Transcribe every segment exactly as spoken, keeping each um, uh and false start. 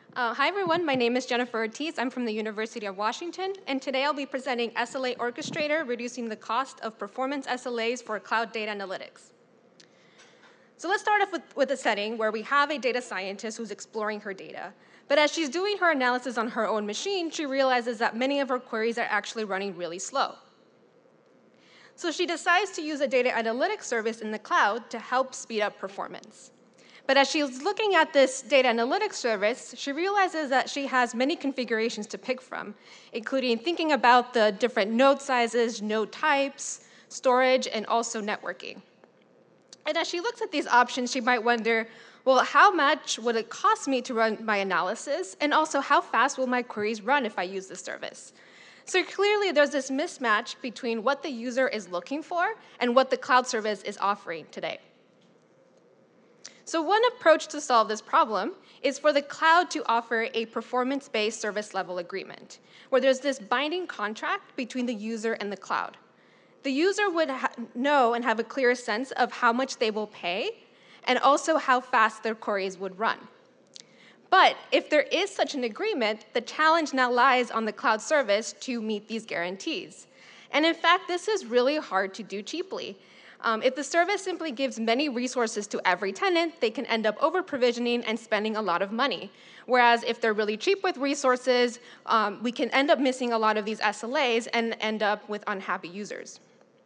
Uh, hi, everyone. My name is Jennifer Ortiz. I'm from the University of Washington, and today I'll be presenting S L A Orchestrator, reducing the cost of performance S L As for cloud data analytics. So let's start off with, with a setting where we have a data scientist who's exploring her data. But as she's doing her analysis on her own machine, she realizes that many of her queries are actually running really slow. So she decides to use a data analytics service in the cloud to help speed up performance. But as she's looking at this data analytics service, she realizes that she has many configurations to pick from, including thinking about the different node sizes, node types, storage, and also networking. And as she looks at these options, she might wonder, well, how much would it cost me to run my analysis? And also, how fast will my queries run if I use this service? So clearly, there's this mismatch between what the user is looking for and what the cloud service is offering today. So one approach to solve this problem is for the cloud to offer a performance-based service level agreement, where there's this binding contract between the user and the cloud. The user would know and have a clear sense of how much they will pay and also how fast their queries would run. But if there is such an agreement, the challenge now lies on the cloud service to meet these guarantees. And in fact, this is really hard to do cheaply. Um, if the service simply gives many resources to every tenant, they can end up over-provisioning and spending a lot of money. Whereas if they're really cheap with resources, um, we can end up missing a lot of these S L As and end up with unhappy users.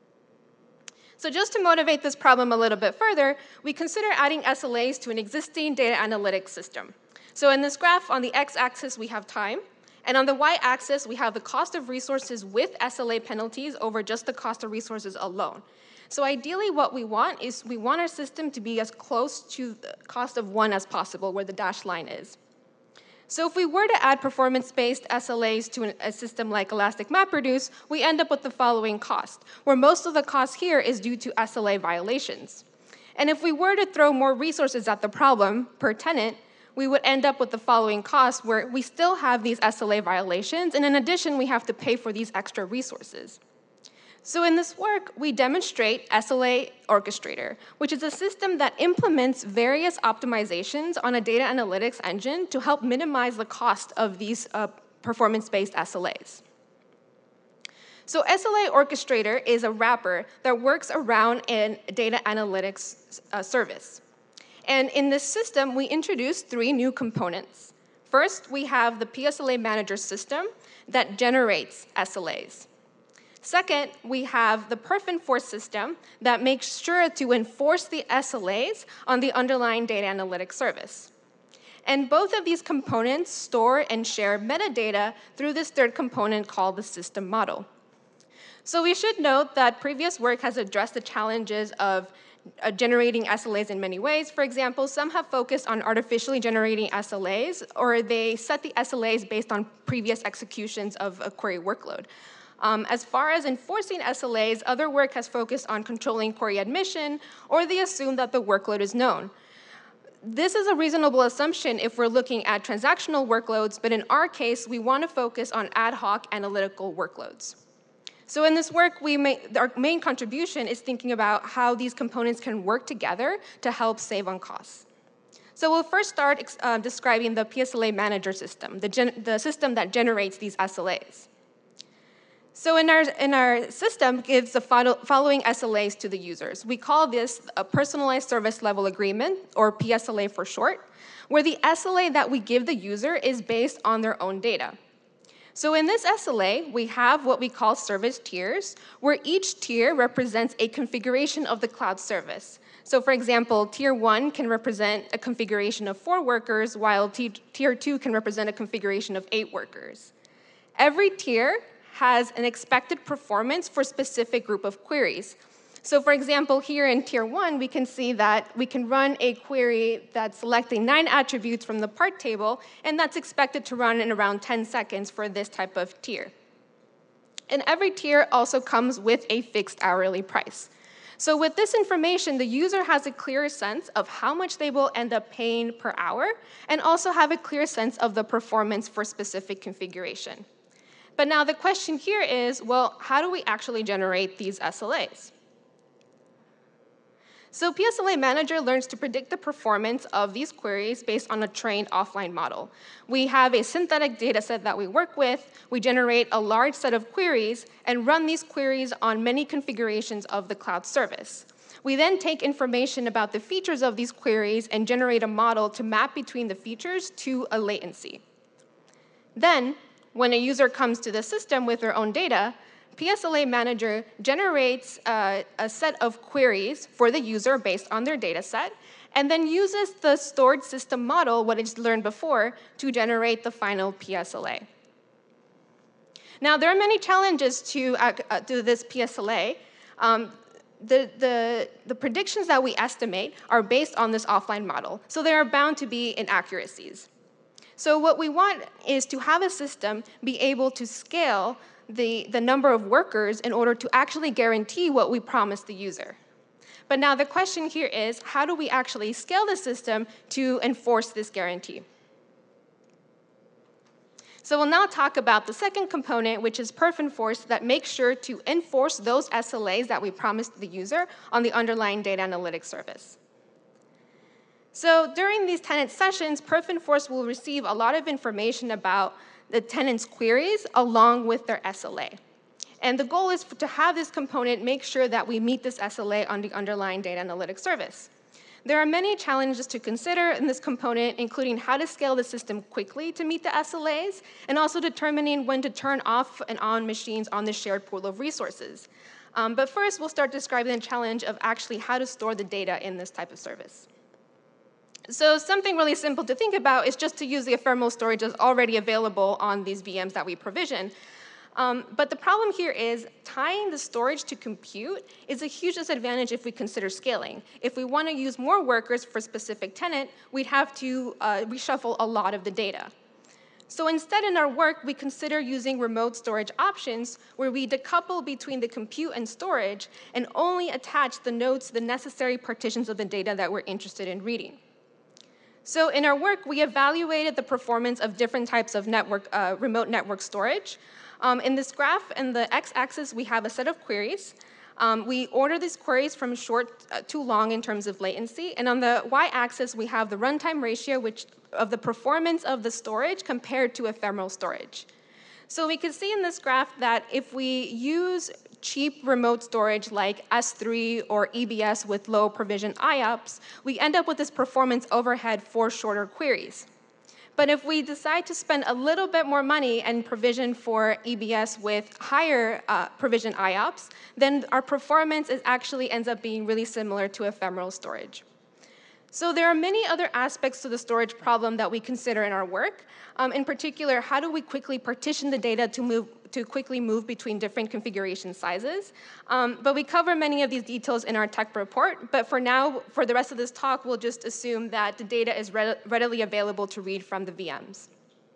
So just to motivate this problem a little bit further, we consider adding S L As to an existing data analytics system. So in this graph, on the x-axis, we have time. And on the y-axis, we have the cost of resources with S L A penalties over just the cost of resources alone. So ideally, what we want is we want our system to be as close to the cost of one as possible, where the dashed line is. So if we were to add performance-based S L As to an, a system like Elastic MapReduce, we end up with the following cost, where most of the cost here is due to S L A violations. And if we were to throw more resources at the problem per tenant, we would end up with the following cost, where we still have these S L A violations, and in addition, we have to pay for these extra resources. So in this work, we demonstrate S L A Orchestrator, which is a system that implements various optimizations on a data analytics engine to help minimize the cost of these uh, performance-based S L As. So S L A Orchestrator is a wrapper that works around a data analytics uh, service. And in this system, we introduced three new components. First, we have the P S L A Manager system that generates S L As. Second, we have the perf enforce system that makes sure to enforce the S L As on the underlying data analytics service. And both of these components store and share metadata through this third component called the system model. So we should note that previous work has addressed the challenges of uh, generating S L As in many ways. For example, some have focused on artificially generating S L As, or they set the S L As based on previous executions of a query workload. Um, as far as enforcing S L As, other work has focused on controlling query admission, or they assume that the workload is known. This is a reasonable assumption if we're looking at transactional workloads, but in our case, we want to focus on ad hoc analytical workloads. So in this work, we may, our main contribution is thinking about how these components can work together to help save on costs. So we'll first start uh, describing the P S L A Manager system, the, gen the system that generates these S L As. So in our, in our system gives the following S L As to the users. We call this a Personalized Service Level Agreement, or P S L A for short, where the S L A that we give the user is based on their own data. So in this S L A, we have what we call service tiers, where each tier represents a configuration of the cloud service. So for example, tier one can represent a configuration of four workers, while tier two can represent a configuration of eight workers. Every tier has an expected performance for a specific group of queries. So for example, here in tier one, we can see that we can run a query that's selecting nine attributes from the part table, and that's expected to run in around ten seconds for this type of tier. And every tier also comes with a fixed hourly price. So with this information, the user has a clear sense of how much they will end up paying per hour, and also have a clear sense of the performance for specific configuration. But now the question here is, well, how do we actually generate these S L As? So P S L A Manager learns to predict the performance of these queries based on a trained offline model. We have a synthetic data set that we work with. We generate a large set of queries and run these queries on many configurations of the cloud service. We then take information about the features of these queries and generate a model to map between the features to a latency. Then, when a user comes to the system with their own data, P S L A Manager generates uh, a set of queries for the user based on their data set, and then uses the stored system model, what it's learned before, to generate the final P S L A. Now, there are many challenges to, uh, uh, to this P S L A. Um, the, the, the predictions that we estimate are based on this offline model, so there are bound to be inaccuracies. So what we want is to have a system be able to scale the, the number of workers in order to actually guarantee what we promised the user. But now the question here is, how do we actually scale the system to enforce this guarantee? So we'll now talk about the second component, which is perf enforce, that makes sure to enforce those S L As that we promised the user on the underlying data analytics service. So during these tenant sessions, perf enforce will receive a lot of information about the tenant's queries along with their S L A. And the goal is to have this component make sure that we meet this S L A on the underlying data analytics service. There are many challenges to consider in this component, including how to scale the system quickly to meet the S L As, and also determining when to turn off and on machines on the shared pool of resources. Um, but first, we'll start describing the challenge of actually how to store the data in this type of service. So something really simple to think about is just to use the ephemeral storage that's already available on these V Ms that we provision. Um, but the problem here is tying the storage to compute is a huge disadvantage if we consider scaling. If we want to use more workers for a specific tenant, we'd have to uh, reshuffle a lot of the data. So instead, in our work, we consider using remote storage options where we decouple between the compute and storage and only attach the nodes to the necessary partitions of the data that we're interested in reading. So in our work, we evaluated the performance of different types of network, uh, remote network storage. Um, in this graph, in the x-axis, we have a set of queries. Um, we order these queries from short uh, to long in terms of latency. And on the y-axis, we have the runtime ratio which, of the performance of the storage compared to ephemeral storage. So we can see in this graph that if we use cheap remote storage like S three or E B S with low provision I O P S, we end up with this performance overhead for shorter queries. But if we decide to spend a little bit more money and provision for E B S with higher uh, provision I O P S, then our performance is actually ends up being really similar to ephemeral storage. So there are many other aspects to the storage problem that we consider in our work. Um, in particular, how do we quickly partition the data to move to quickly move between different configuration sizes? Um, but we cover many of these details in our tech report. But for now, for the rest of this talk, we'll just assume that the data is re readily available to read from the V Ms.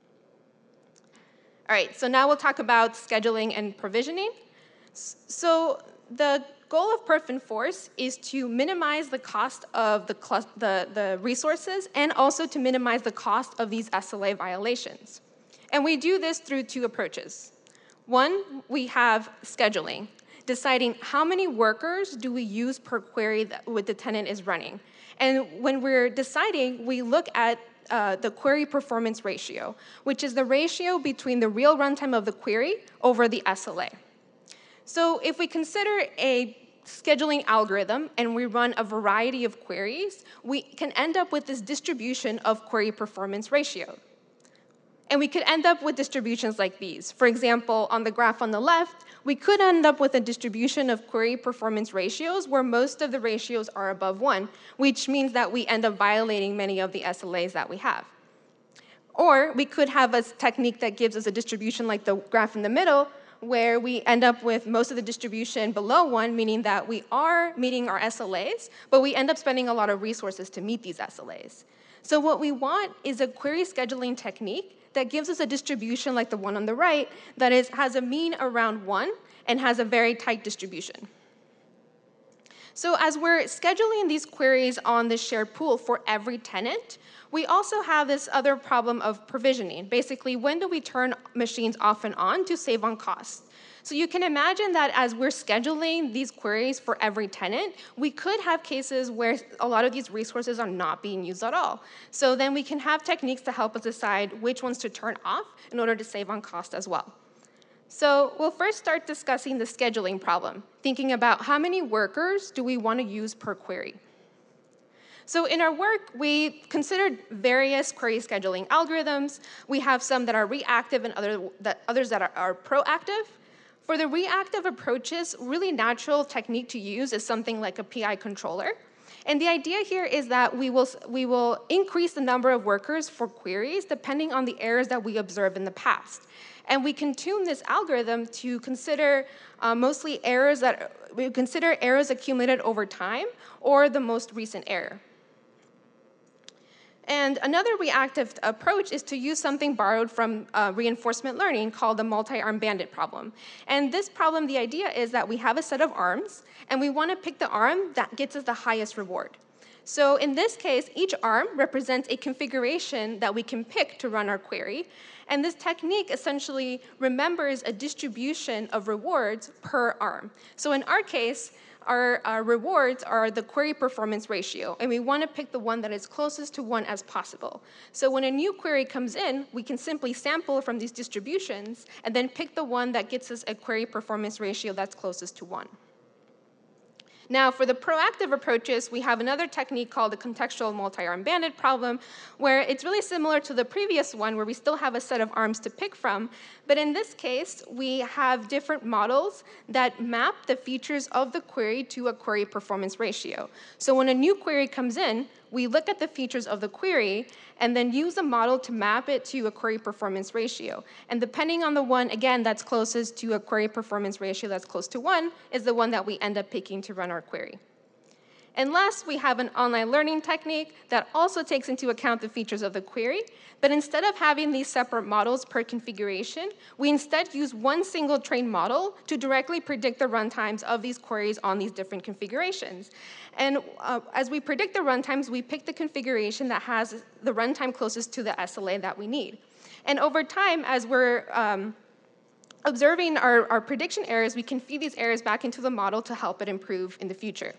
All right, so now we'll talk about scheduling and provisioning. So the goal of perf enforce is to minimize the cost of the, the, the resources and also to minimize the cost of these S L A violations. And we do this through two approaches. One, we have scheduling, deciding how many workers do we use per query that the tenant is running. And when we're deciding, we look at uh, the query performance ratio, which is the ratio between the real runtime of the query over the S L A. So if we consider a scheduling algorithm and we run a variety of queries, we can end up with this distribution of query performance ratio. And we could end up with distributions like these. For example, on the graph on the left, we could end up with a distribution of query performance ratios where most of the ratios are above one, which means that we end up violating many of the S L As that we have. Or we could have a technique that gives us a distribution like the graph in the middle, where we end up with most of the distribution below one, meaning that we are meeting our S L As, but we end up spending a lot of resources to meet these S L As. So what we want is a query scheduling technique that gives us a distribution like the one on the right that is, has a mean around one and has a very tight distribution. So as we're scheduling these queries on the shared pool for every tenant, we also have this other problem of provisioning. Basically, when do we turn machines off and on to save on costs? So you can imagine that as we're scheduling these queries for every tenant, we could have cases where a lot of these resources are not being used at all. So then we can have techniques to help us decide which ones to turn off in order to save on cost as well. So we'll first start discussing the scheduling problem, thinking about how many workers do we want to use per query. So in our work, we considered various query scheduling algorithms. We have some that are reactive and other, that, others that are, are proactive. For the reactive approaches, really natural technique to use is something like a P I controller. And the idea here is that we will, we will increase the number of workers for queries depending on the errors that we observed in the past. And we can tune this algorithm to consider uh, mostly errors that, we consider errors accumulated over time or the most recent error. And another reactive approach is to use something borrowed from uh, reinforcement learning called the multi-arm bandit problem. And this problem, the idea is that we have a set of arms, and we want to pick the arm that gets us the highest reward. So in this case, each arm represents a configuration that we can pick to run our query. And this technique essentially remembers a distribution of rewards per arm. So in our case, Our, our rewards are the query performance ratio, and we want to pick the one that is closest to one as possible. So when a new query comes in, we can simply sample from these distributions and then pick the one that gets us a query performance ratio that's closest to one. Now, for the proactive approaches, we have another technique called the contextual multi-arm bandit problem, where it's really similar to the previous one, where we still have a set of arms to pick from. But in this case, we have different models that map the features of the query to a query performance ratio. So when a new query comes in, we look at the features of the query and then use a model to map it to a query performance ratio. And depending on the one, again, that's closest to a query performance ratio that's close to one is the one that we end up picking to run our query. And last, we have an online learning technique that also takes into account the features of the query, but instead of having these separate models per configuration, we instead use one single trained model to directly predict the runtimes of these queries on these different configurations. And uh, as we predict the runtimes, we pick the configuration that has the runtime closest to the S L A that we need. And over time, as we're um, observing our, our prediction errors, we can feed these errors back into the model to help it improve in the future.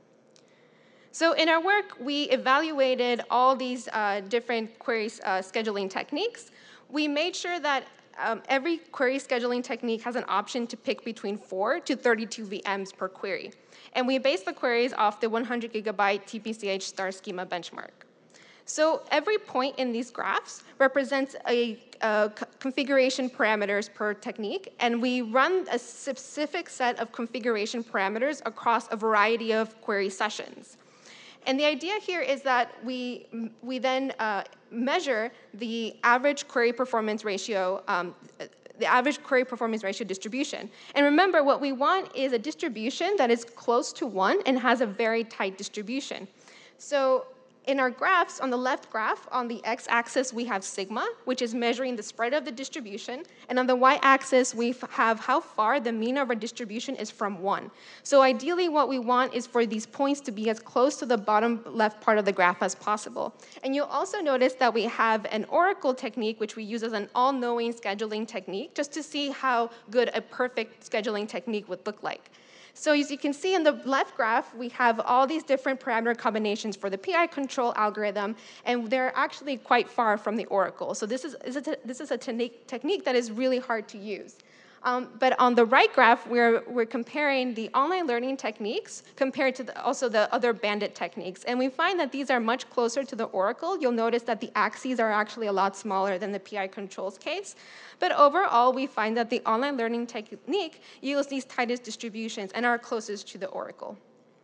So in our work, we evaluated all these uh, different query uh, scheduling techniques. We made sure that um, every query scheduling technique has an option to pick between four to thirty-two V Ms per query. And we based the queries off the one hundred gigabyte T P C H star schema benchmark. So every point in these graphs represents a, a configuration parameters per technique, and we run a specific set of configuration parameters across a variety of query sessions. And the idea here is that we, we then uh, measure the average query performance ratio, um, the average query performance ratio distribution. And remember, what we want is a distribution that is close to one and has a very tight distribution. So in our graphs, on the left graph, on the x-axis, we have sigma, which is measuring the spread of the distribution. And on the y-axis, we have how far the mean of our distribution is from one. So ideally, what we want is for these points to be as close to the bottom left part of the graph as possible. And you'll also notice that we have an oracle technique, which we use as an all-knowing scheduling technique, just to see how good a perfect scheduling technique would look like. So as you can see in the left graph, we have all these different parameter combinations for the P I control algorithm, and they're actually quite far from the oracle. So this is, this is a technique that is really hard to use. Um, but on the right graph, we're, we're comparing the online learning techniques compared to the, also the other bandit techniques. And we find that these are much closer to the oracle. You'll notice that the axes are actually a lot smaller than the P I controls case. But overall, we find that the online learning technique yields these tightest distributions and are closest to the oracle.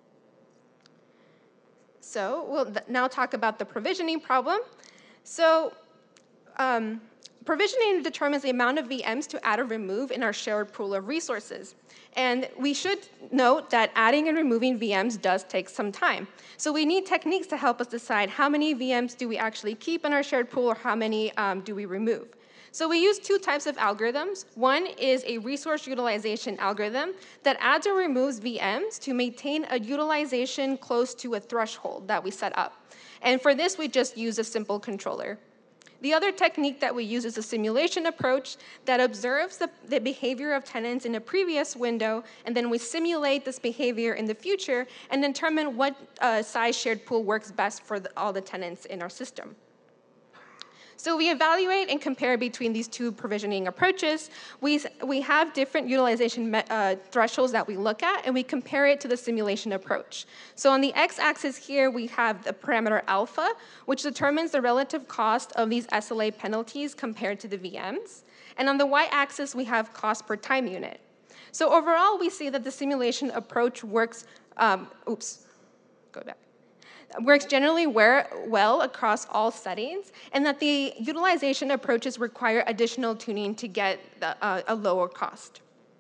So we'll now talk about the provisioning problem. So um, provisioning determines the amount of V Ms to add or remove in our shared pool of resources. And we should note that adding and removing V Ms does take some time. So we need techniques to help us decide how many V Ms do we actually keep in our shared pool or how many um, do we remove. So we use two types of algorithms. One is a resource utilization algorithm that adds or removes V Ms to maintain a utilization close to a threshold that we set up. And for this, we just use a simple controller. The other technique that we use is a simulation approach that observes the, the behavior of tenants in a previous window, and then we simulate this behavior in the future and determine what uh, size shared pool works best for the, all the tenants in our system. So we evaluate and compare between these two provisioning approaches. We, we have different utilization uh, thresholds that we look at, and we compare it to the simulation approach. So on the x-axis here, we have the parameter alpha, which determines the relative cost of these S L A penalties compared to the V Ms. And on the y-axis, we have cost per time unit. So overall, we see that the simulation approach works, um, oops, go back. works generally well across all settings, and that the utilization approaches require additional tuning to get the, uh, a lower cost.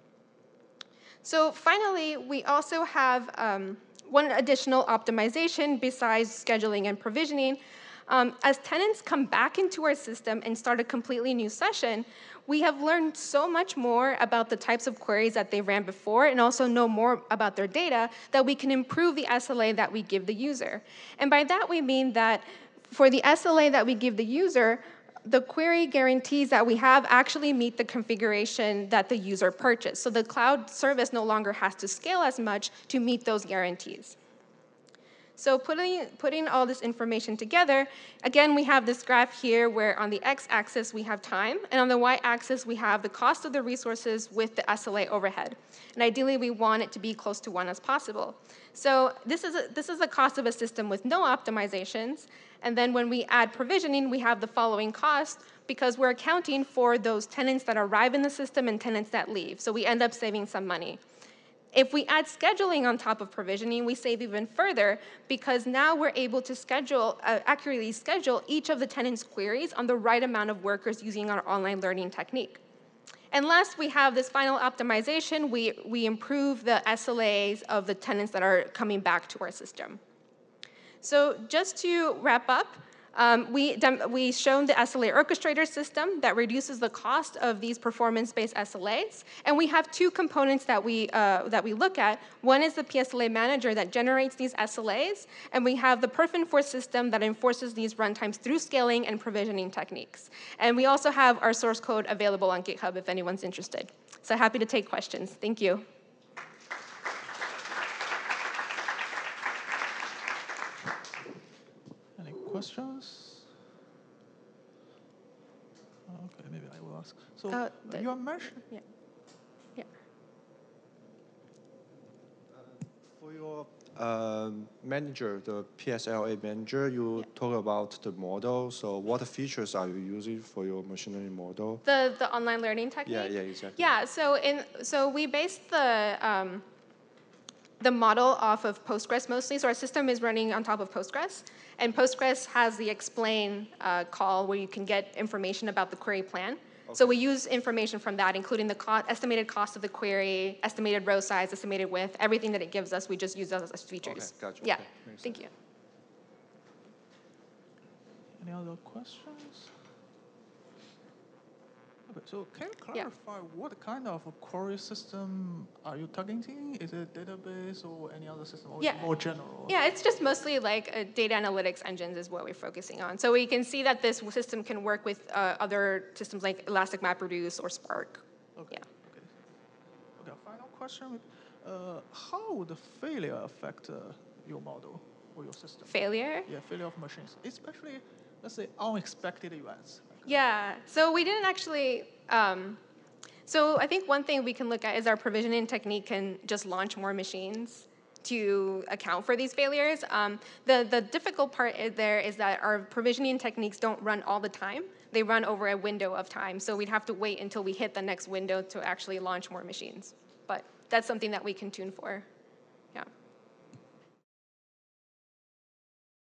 So finally, we also have um, one additional optimization besides scheduling and provisioning. Um, as tenants come back into our system and start a completely new session, we have learned so much more about the types of queries that they ran before and also know more about their data that we can improve the S L A that we give the user. And by that, we mean that for the S L A that we give the user, the query guarantees that we have actually meet the configuration that the user purchased. So the cloud service no longer has to scale as much to meet those guarantees. So putting, putting all this information together, again, we have this graph here where on the x-axis we have time, and on the y-axis we have the cost of the resources with the S L A overhead. And ideally, we want it to be close to one as possible. So this is, a, this is the cost of a system with no optimizations, and then when we add provisioning, we have the following cost because we're accounting for those tenants that arrive in the system and tenants that leave. So we end up saving some money. If we add scheduling on top of provisioning, we save even further because now we're able to schedule, uh, accurately schedule each of the tenants' queries on the right amount of workers using our online learning technique. And last, we have this final optimization. We, we improve the S L As of the tenants that are coming back to our system. So just to wrap up, Um, we, we shown the S L A orchestrator system that reduces the cost of these performance-based S L As, and we have two components that we, uh, that we look at. One is the P S L A manager that generates these S L As, and we have the perf enforce system that enforces these runtimes through scaling and provisioning techniques. And we also have our source code available on GitHub if anyone's interested. So happy to take questions. Thank you. Questions? Okay, maybe I will ask. So uh, the, you are mentioning. Yeah. Yeah. Uh, for your uh, manager, the P S L A manager, you yeah. talk about the model. So what features are you using for your machine learning model? The the online learning technique. Yeah, yeah, exactly. Yeah. So in so we based the. Um, the model off of Postgres mostly. So our system is running on top of Postgres. And Postgres has the explain uh, call where you can get information about the query plan. Okay. So we use information from that, including the co estimated cost of the query, estimated row size, estimated width, everything that it gives us, we just use those as features. Okay, gotcha. Yeah, okay. Thank you. Any other questions? Okay, so can you clarify yeah. what kind of a query system are you targeting? Is it database or any other system, or yeah. more general? Yeah, it's just mostly like uh, data analytics engines is what we're focusing on. So we can see that this system can work with uh, other systems like Elastic MapReduce or Spark. Okay. Yeah. Okay. Okay. Final question: uh, how would the failure affect uh, your model or your system? Failure? Yeah, failure of machines, especially let's say unexpected events. Yeah, so we didn't actually, um, so I think one thing we can look at is our provisioning technique can just launch more machines to account for these failures. Um, the, the difficult part is there is that our provisioning techniques don't run all the time. They run over a window of time, so we'd have to wait until we hit the next window to actually launch more machines. But that's something that we can tune for, yeah.